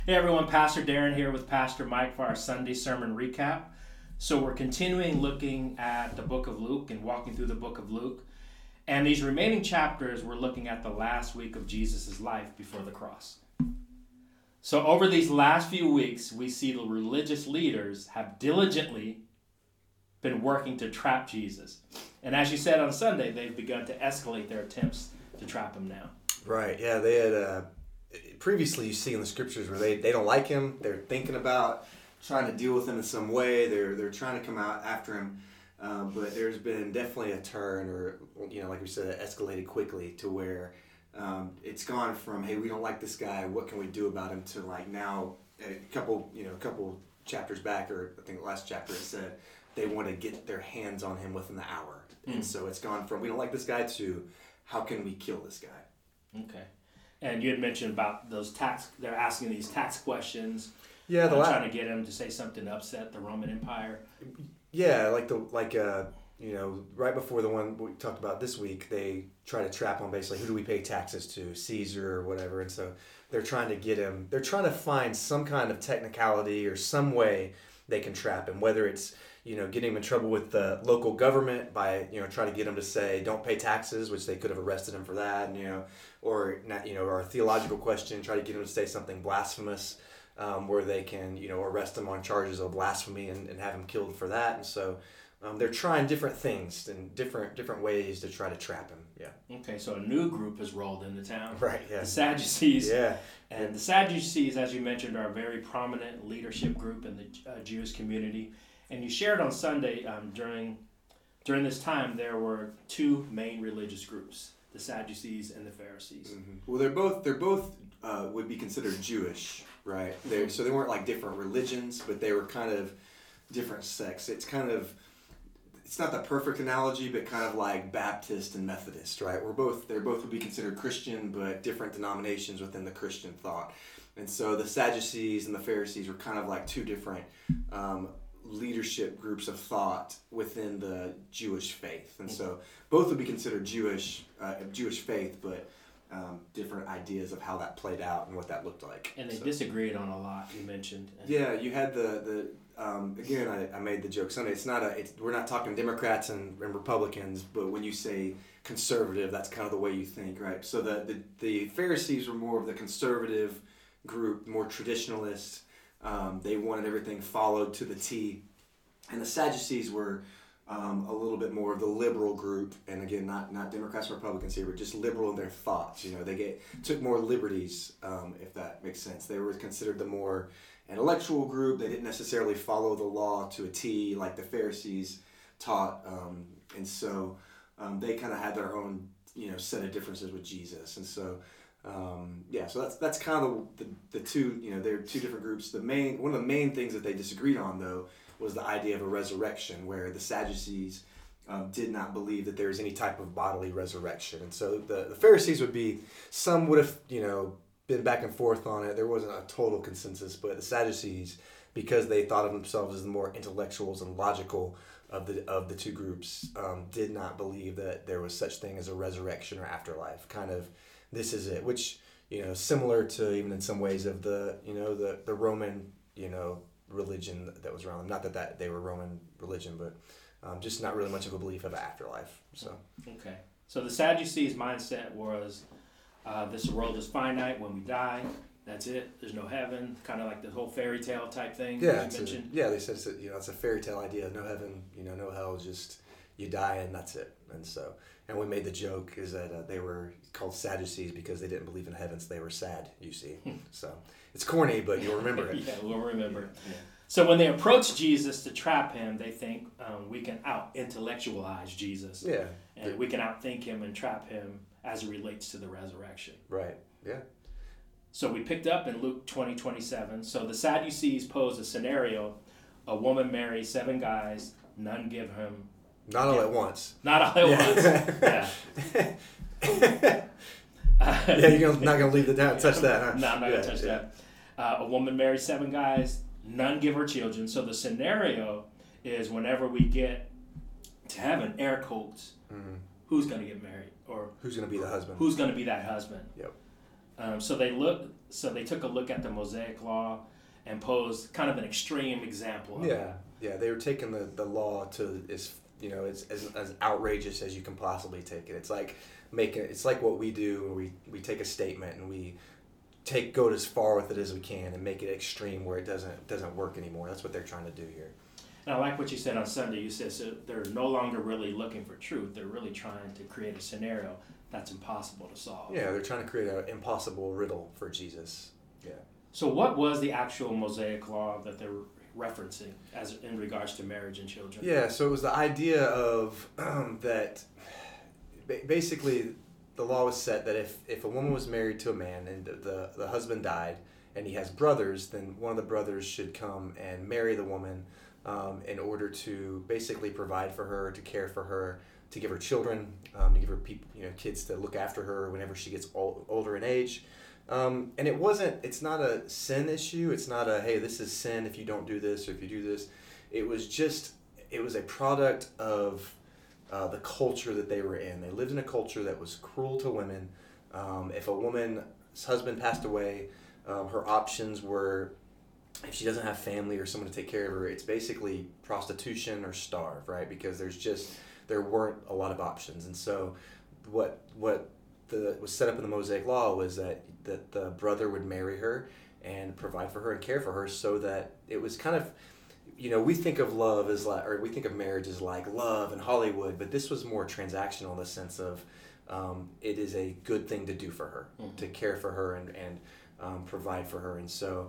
Hey everyone, Pastor Darren here with Pastor Mike for our Sunday sermon recap. So we're continuing looking at the book of Luke and walking through the book of Luke. And these remaining chapters, we're looking at the last week of Jesus' life before the cross. So over these last few weeks, we see the religious leaders have diligently been working to trap Jesus. And as you said on Sunday, they've begun to escalate their attempts to trap him now. Right, yeah, they had... Previously, you see in the scriptures where they don't like him. They're thinking about trying to deal with him in some way. They're trying to come out after him. But there's been definitely a turn, or like we said, it escalated quickly to where it's gone from, hey, we don't like this guy. What can we do about him? To like now, a couple chapters back, or I think the last chapter, it said they want to get their hands on him within the hour. And so it's gone from we don't like this guy to how can we kill this guy? Okay. And you had mentioned about those they're asking these tax questions. Yeah, trying to get him to say something to upset the Roman Empire. Yeah, right before the one we talked about this week, they try to trap him basically, who do we pay taxes to? Caesar or whatever. And so they're trying to get him, they're trying to find some kind of technicality or some way they can trap him, whether it's getting him in trouble with the local government by, trying to get him to say, don't pay taxes, which they could have arrested him for that, or a theological question, try to get him to say something blasphemous, where they can, arrest him on charges of blasphemy and have him killed for that. And so they're trying different things and different ways to try to trap him. Yeah. Okay, so a new group has rolled into town. Right, yeah. The Sadducees. Yeah. And the Sadducees, as you mentioned, are a very prominent leadership group in the Jewish community. And you shared on Sunday, during this time, there were two main religious groups, the Sadducees and the Pharisees. Mm-hmm. Well, they're both would be considered Jewish, right? So they weren't like different religions, but they were kind of different sects. It's not the perfect analogy, but kind of like Baptist and Methodist, right? They both would be considered Christian, but different denominations within the Christian thought. And so the Sadducees and the Pharisees were kind of like two different leadership groups of thought within the Jewish faith. And so both would be considered Jewish faith, but different ideas of how that played out and what that looked like. And they disagreed on a lot, you mentioned. Yeah, you had again, I made the joke Sunday, we're not talking Democrats and Republicans, but when you say conservative, that's kind of the way you think, right? So the Pharisees were more of the conservative group, more traditionalist. They wanted everything followed to the T. And the Sadducees were a little bit more of the liberal group. And again, not Democrats and Republicans here, but just liberal in their thoughts. They took more liberties, if that makes sense. They were considered the more intellectual group. They didn't necessarily follow the law to a T like the Pharisees taught. And so they kind of had their own set of differences with Jesus. And so so that's kind of the two, they're two different groups. One of the main things that they disagreed on, though, was the idea of a resurrection, where the Sadducees did not believe that there was any type of bodily resurrection. And so the Pharisees some would have, been back and forth on it. There wasn't a total consensus, but the Sadducees, because they thought of themselves as the more intellectuals and logical of the two groups, did not believe that there was such thing as a resurrection or afterlife. Kind of, this is it, which, similar to even in some ways of the Roman, religion that was around them. Not that they were Roman religion, but just not really much of a belief of afterlife. So okay. So the Sadducees' mindset was this world is finite. When we die, that's it. There's no heaven. Kind of like the whole fairy tale type thing you mentioned. They said it's a fairy tale idea. No heaven, no hell. Just you die and that's it. And we made the joke is that they were called Sadducees because they didn't believe in heaven, so they were sad, you see. So it's corny, but you'll remember it. Yeah, we'll remember. Yeah. So when they approach Jesus to trap him, they think we can out-intellectualize Jesus. Yeah. And we can outthink him and trap him as it relates to the resurrection. Right, yeah. So we picked up in Luke 20:27. So the Sadducees pose a scenario. A woman marries 7 guys, none give him... Not all at once. Not all at once. Yeah. You're not going to leave touch that, huh? No, I'm not going to touch that. A woman marries 7 guys, none give her children. So the scenario is whenever we get to heaven, air quotes, who's going to get married? Or who's going to be the husband? Who's going to be that husband? Yep. So they took a look at the Mosaic Law and posed kind of an extreme example of it. Yeah, they were taking the law to as outrageous as you can possibly take it. It's like what we do. We take a statement and we go as far with it as we can and make it extreme where it doesn't work anymore. That's what they're trying to do here. And I like what you said on Sunday. You said so they're no longer really looking for truth. They're really trying to create a scenario that's impossible to solve. Yeah, they're trying to create an impossible riddle for Jesus. Yeah. So what was the actual Mosaic Law that they're referencing as in regards to marriage and children? Yeah, so it was the idea of that basically the law was set that if a woman was married to a man and the husband died and he has brothers, then one of the brothers should come and marry the woman in order to basically provide for her, to care for her, to give her children, to give her kids to look after her whenever she gets older in age. And it's not a sin issue. It's not a, hey, this is sin if you don't do this or if you do this. It was a product of the culture that they were in. They lived in a culture that was cruel to women. If a woman's husband passed away, her options were, if she doesn't have family or someone to take care of her, it's basically prostitution or starve, right? Because there weren't a lot of options. And so what was set up in the Mosaic Law was that the brother would marry her and provide for her and care for her, so that it was kind of, we think of love as like, or we think of marriage as like love and Hollywood, but this was more transactional in the sense of it is a good thing to do for her, to care for her and provide for her. And so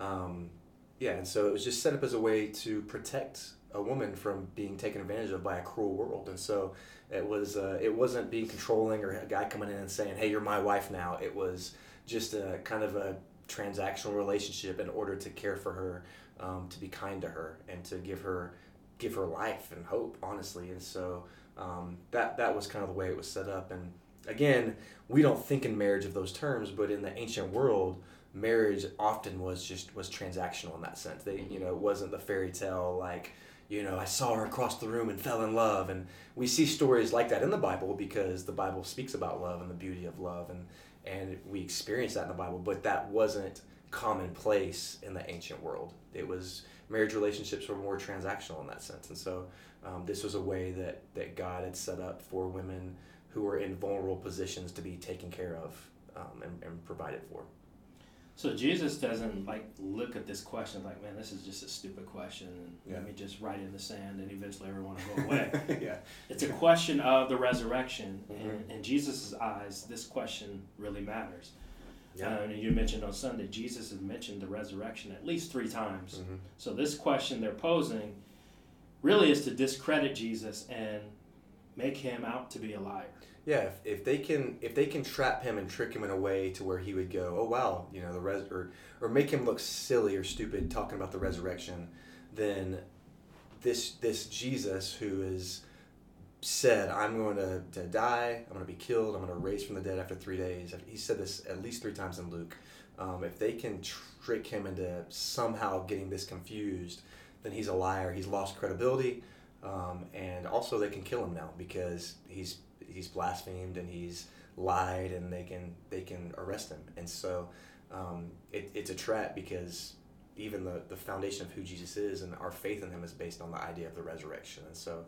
and so it was just set up as a way to protect a woman from being taken advantage of by a cruel world. And so it wasn't being controlling or a guy coming in and saying, hey, you're my wife now. It was just a kind of a transactional relationship in order to care for her, to be kind to her, and to give her life and hope, honestly. And so that was kind of the way it was set up. And again, we don't think in marriage of those terms, but in the ancient world, marriage often was transactional in that sense. It wasn't the fairy tale like, I saw her across the room and fell in love. And we see stories like that in the Bible because the Bible speaks about love and the beauty of love, and we experience that in the Bible, but that wasn't commonplace in the ancient world. Marriage relationships were more transactional in that sense. And so this was a way that God had set up for women who were in vulnerable positions to be taken care of and provided for. So Jesus doesn't look at this question like, man, this is just a stupid question, and let me just write it in the sand and eventually everyone will go away. Yeah. It's a question of the resurrection. And in Jesus' eyes, this question really matters. Yeah. And you mentioned on Sunday, Jesus has mentioned the resurrection at least 3 times. Mm-hmm. So this question they're posing really is to discredit Jesus and make him out to be a liar. Yeah, if they can trap him and trick him in a way to where he would go, oh wow, or make him look silly or stupid talking about the resurrection, then this Jesus who is said, I'm going to die, I'm going to be killed, I'm going to raise from the dead after 3 days. He said this at least 3 times in Luke. If they can trick him into somehow getting this confused, then he's a liar. He's lost credibility, and also they can kill him now because he's blasphemed and he's lied, and they can arrest him. And so it's a trap because even the foundation of who Jesus is and our faith in him is based on the idea of the resurrection. And so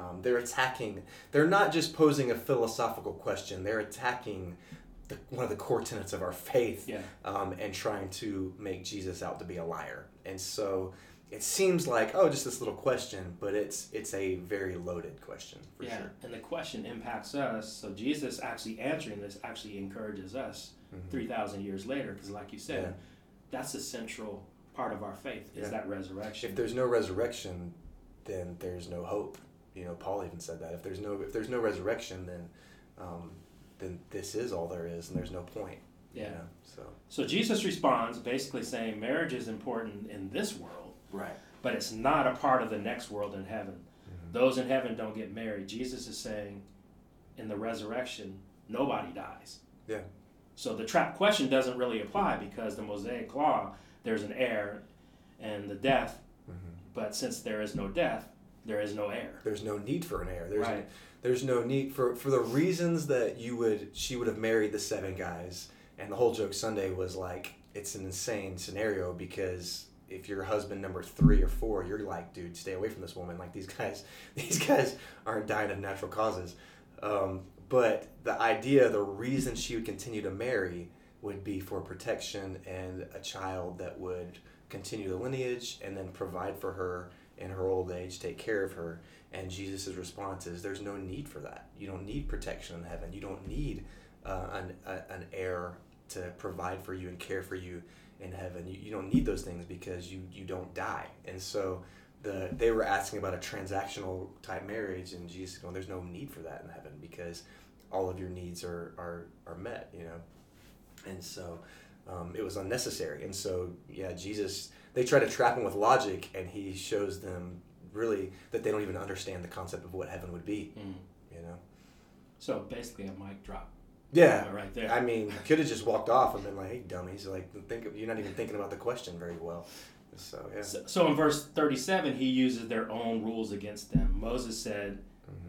they're not just posing a philosophical question, they're attacking one of the core tenets of our faith, and trying to make Jesus out to be a liar. And so it seems like, just this little question, but it's a very loaded question for sure. And the question impacts us. So Jesus actually answering this actually encourages us 3,000 years later, because like you said, that's the central part of our faith is that resurrection. If there's no resurrection, then there's no hope. Paul even said that. If there's no resurrection, then this is all there is, and there's no point. Yeah. So Jesus responds basically saying marriage is important in this world. Right. But it's not a part of the next world in heaven. Mm-hmm. Those in heaven don't get married. Jesus is saying in the resurrection, nobody dies. Yeah. So the trap question doesn't really apply because the Mosaic Law, there's an heir and the death. Mm-hmm. But since there is no death, there is no heir. There's no need for an heir. Right. There's no need for the reasons that she would have married the 7 guys And the whole joke Sunday was like, it's an insane scenario because if you're husband number 3 or 4, you're like, dude, stay away from this woman. Like these guys aren't dying of natural causes. But the idea, the reason she would continue to marry would be for protection and a child that would continue the lineage and then provide for her in her old age, take care of her. And Jesus' response is, there's no need for that. You don't need protection in heaven. You don't need an heir to provide for you and care for you in heaven. You don't need those things because you don't die. And so they were asking about a transactional type marriage, and Jesus is going, there's no need for that in heaven because all of your needs are met, you know. And so it was unnecessary. And so, yeah, Jesus, they try to trap him with logic, and he shows them really that they don't even understand the concept of what heaven would be, you know. So basically a mic drop. Yeah, right there. I mean, could have just walked off and been like, "Hey, dummies!" Like, you're not even thinking about the question very well. So yeah. So in verse 37, he uses their own rules against them. Moses said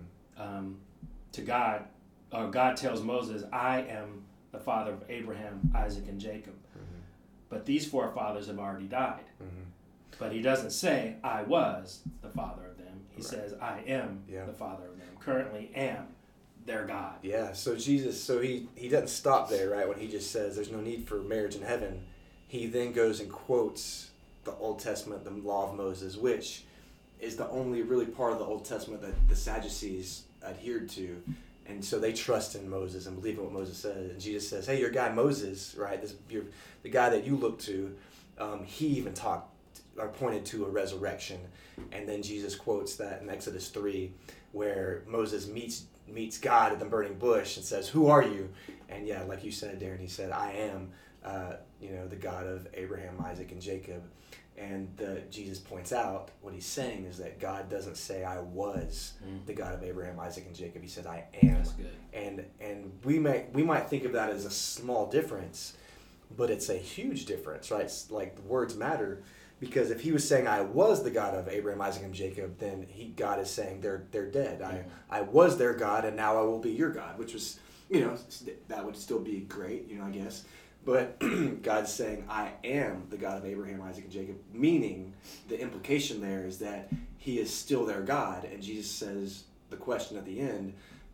to God, or God tells Moses, "I am the father of Abraham, Isaac, and Jacob." Mm-hmm. But these forefathers have already died. Mm-hmm. But he doesn't say, "I was the father of them." He says, "I am the father of them. Currently am their God." Yeah, so Jesus, he doesn't stop there, right? When he just says there's no need for marriage in heaven, he then goes and quotes the Old Testament, the law of Moses, which is the only really part of the Old Testament that the Sadducees adhered to. And so they trust in Moses and believe in what Moses says. And Jesus says, hey, your guy Moses, right, the guy that you look to, he even pointed to a resurrection. And then Jesus quotes that in Exodus 3, where Moses meets God at the burning bush and says, who are you? And yeah, like you said, Darren, he said, I am the God of Abraham, Isaac, and Jacob. And Jesus points out what he's saying is that God doesn't say I was the God of Abraham, Isaac, and Jacob. He said I am. That's good. And we might think of that as a small difference, but it's a huge difference, right? It's like the words matter, because if he was saying I was the God of Abraham, Isaac, and Jacob, then God is saying they're dead. I was their God, and now I will be your God, which was, that would still be great, I guess. But God's saying, I am the God of Abraham, Isaac, and Jacob, meaning the implication there is that he is still their God. And Jesus says, the question at the end,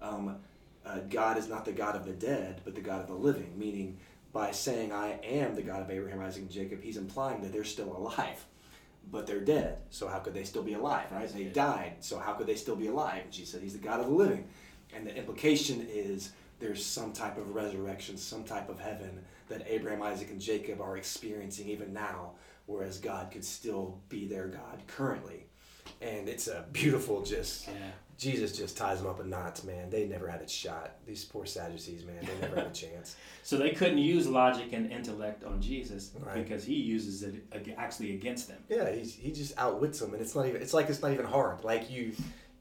God is not the God of the dead, but the God of the living, meaning by saying, I am the God of Abraham, Isaac, and Jacob, he's implying that they're still alive, but they're dead. So how could they still be alive, right? They died, so how could they still be alive? And Jesus said, he's the God of the living. And the implication is there's some type of resurrection, some type of heaven that Abraham, Isaac, and Jacob are experiencing even now, whereas God could still be their God currently. And it's a beautiful Jesus just ties them up in knots, man. They never had a shot. These poor Sadducees, man, they never had a chance. So they couldn't use logic and intellect on Jesus, right, because he uses it actually against them. Yeah, he just outwits them, and it's not even hard. Like he's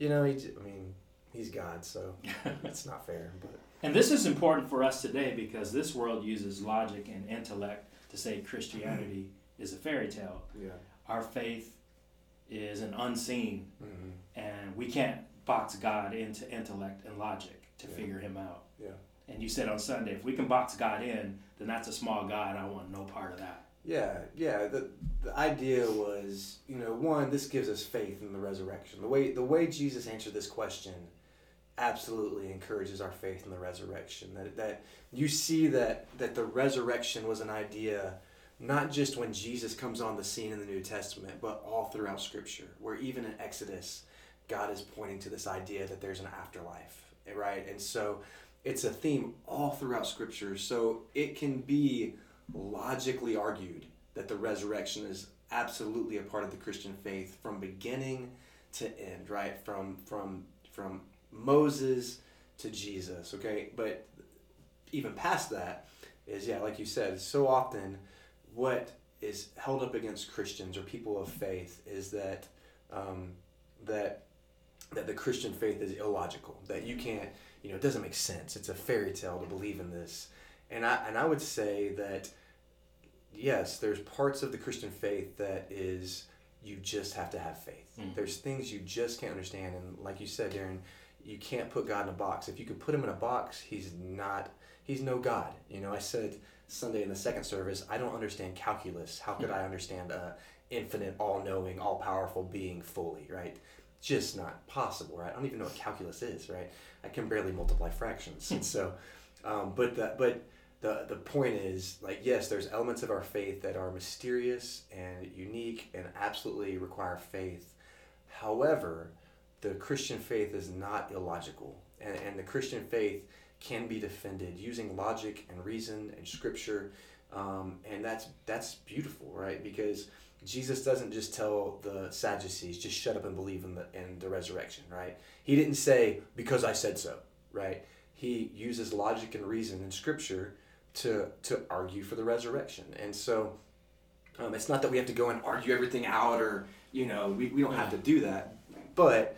God, so it's not fair, but. And this is important for us today because this world uses logic and intellect to say Christianity is a fairy tale. Yeah. Our faith is an unseen, and we can't box God into intellect and logic to figure him out. Yeah. And you said on Sunday, if we can box God in, then that's a small God. I want no part of that. Yeah. The idea was, one, this gives us faith in the resurrection. The way Jesus answered this question absolutely encourages our faith in the resurrection. That you see that the resurrection was an idea not just when Jesus comes on the scene in the New Testament, but all throughout Scripture, where even in Exodus, God is pointing to this idea that there's an afterlife, right? And so it's a theme all throughout Scripture. So it can be logically argued that the resurrection is absolutely a part of the Christian faith from beginning to end, right? From Moses to Jesus, okay? But even past that is, like you said, so often what is held up against Christians or people of faith is that that the Christian faith is illogical, that you can't, it doesn't make sense. It's a fairy tale to believe in this. And I would say that, yes, there's parts of the Christian faith that is, you just have to have faith. There's things you just can't understand. And like you said, Darren, you can't put God in a box. If you could put him in a box, he's no God. I said Sunday in the second service, I don't understand calculus. How could I understand a infinite, all-knowing, all-powerful being fully, right? Just not possible, right? I don't even know what calculus is, right? I can barely multiply fractions. And so, but the point is, like, yes, there's elements of our faith that are mysterious and unique and absolutely require faith. However, the Christian faith is not illogical, and the Christian faith can be defended using logic and reason and scripture, and that's beautiful, right? Because Jesus doesn't just tell the Sadducees, just shut up and believe in the resurrection, right? He didn't say, because I said so, right? He uses logic and reason and scripture to argue for the resurrection. And so it's not that we have to go and argue everything out, or, we don't have to do that. But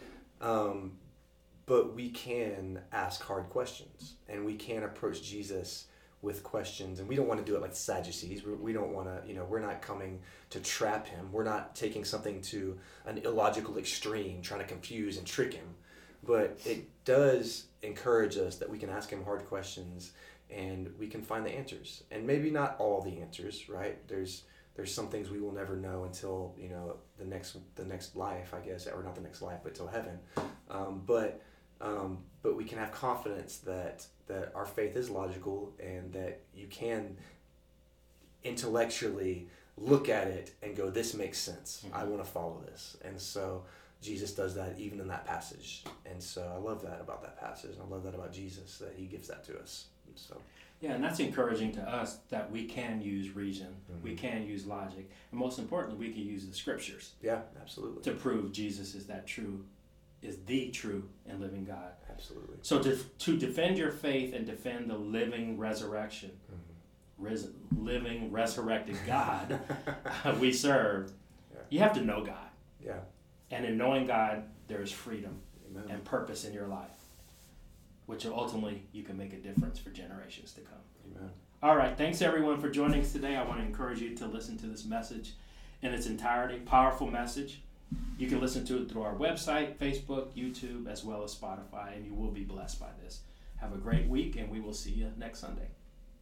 we can ask hard questions, and we can approach Jesus with questions, and we don't want to do it like the Sadducees. We don't want to, we're not coming to trap him. We're not taking something to an illogical extreme, trying to confuse and trick him. But it does encourage us that we can ask him hard questions, and we can find the answers. And maybe not all the answers, right? There's some things we will never know until, the next life, I guess, or not the next life, but till heaven. But we can have confidence that our faith is logical, and that you can intellectually look at it and go, this makes sense. Mm-hmm. I want to follow this. And so Jesus does that even in that passage. And so I love that about that passage, and I love that about Jesus, that he gives that to us. So. Yeah, and that's encouraging to us, that we can use reason, mm-hmm. we can use logic, and most importantly, we can use the scriptures. Yeah, absolutely. To prove Jesus is the true and living God. Absolutely. So to defend your faith and defend the living resurrection, mm-hmm. Living resurrected God we serve, you have to know God. Yeah. And in knowing God, there is freedom. Amen. And purpose in your life, which ultimately you can make a difference for generations to come. Amen. All right. Thanks, everyone, for joining us today. I want to encourage you to listen to this message in its entirety. Powerful message. You can listen to it through our website, Facebook, YouTube, as well as Spotify, and you will be blessed by this. Have a great week, and we will see you next Sunday.